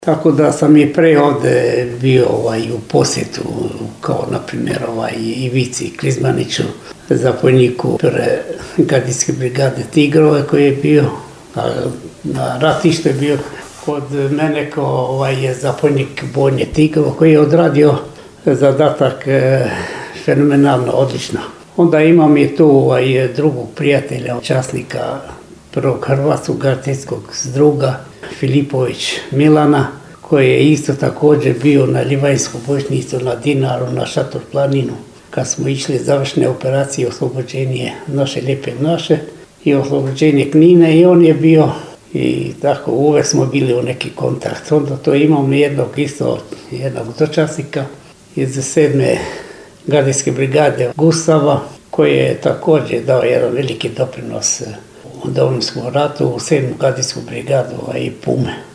Tako da sam i pre ovde bio u posjetu, kao na primjer Ivici Krizmaniću, zapovjedniku prve gardijske brigade Tigrove koji je bio, na ratištu je bio kod mene kao zapovjednik bojne Tigrova koji je odradio zadatak fenomenalno, odlično. Onda imam i tu drugog prijatelja, časnika prvog hrvatskog gardijskog zdruga, Filipović Milana, koji je isto također bio na Livanjsku bojišnicu, na Dinaru, na Šator planinu, kad smo išli završne operacije oslobođenje naše Lijepe naše i oslobođenje Knina, i on je bio i tako uvek smo bili u neki kontakt. Onda to imam jednog dočasnika iz 7. gardijske brigade Gustava, koji je također dao jedan veliki doprinos u Domovinskom ratu u 7. gardijsku brigadu i Pume.